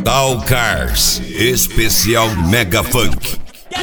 Tal Cars, especial Mega Funk.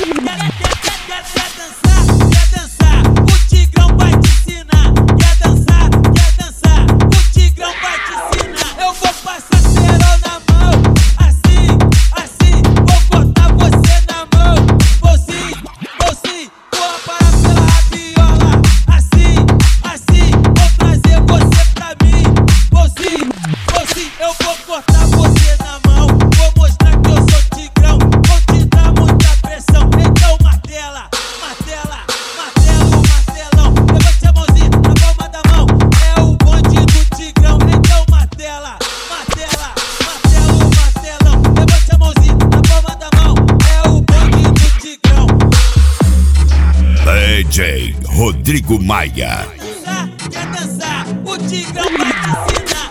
DJ Rodrigo Maia. Quer dançar? O Tigrão vai te ensinar.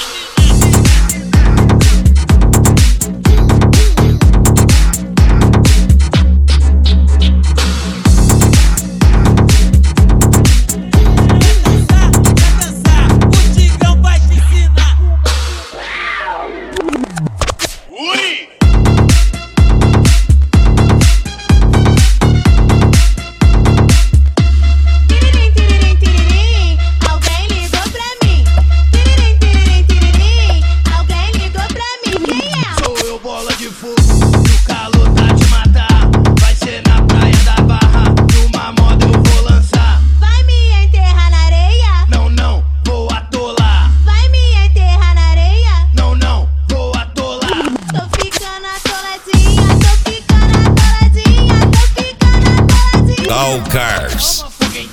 Tal Cars.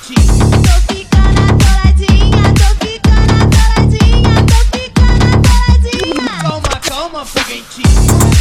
Calma, foguentinho.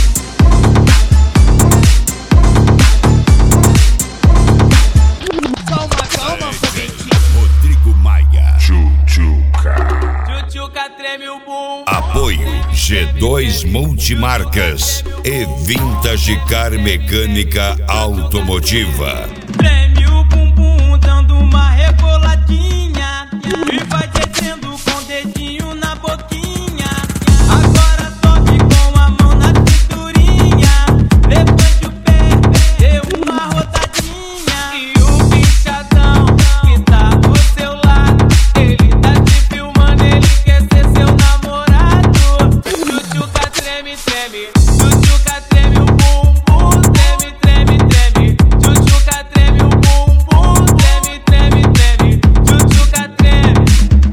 Calma, foguentinho. Rodrigo Maia. Tchutchuca treme o bumbum. Apoio G2 Multimarcas e Vintage Car Mecânica Automotiva. Treme o bumbum dando uma reboladinha e vai descendo com o dedinho na boquinha. Agora sobe com a mão na cinturinha, levante o pé, dê uma rodadinha. E o bichadão que tá do seu lado, ele tá te filmando, ele quer ser seu namorado. Tchutchuca treme, treme, tchutchuca treme o bumbum, treme, treme, treme. Tchutchuca treme o bumbum, treme, treme, treme. Tchutchuca treme.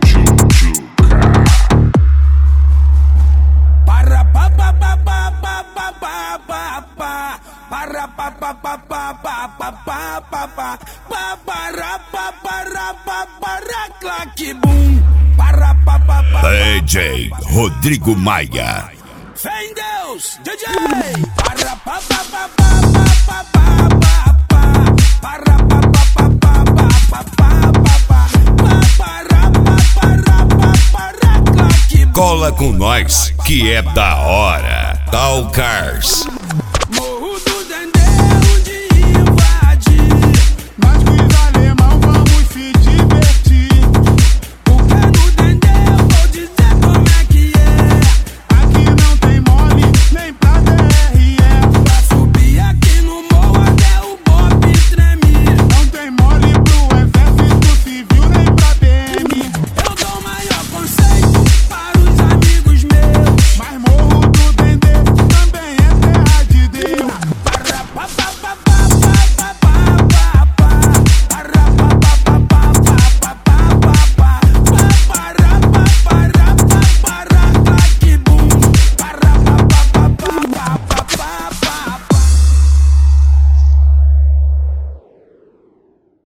Para pa pa pa pa pa pa pa pa pa. Para pa pa pa pa pa pa pa pa pa. Pa para pa para pa para claque bum. Para pa pa pa. DJ Rodrigo Maia. Fé em Deus, DJ. Para pa pa pa pa pa pa pa pa. Para pa pa pa pa pa pa pa pa. Pa para pa para pa para claque bum. Cola com nós que é da hora. Tal Cars.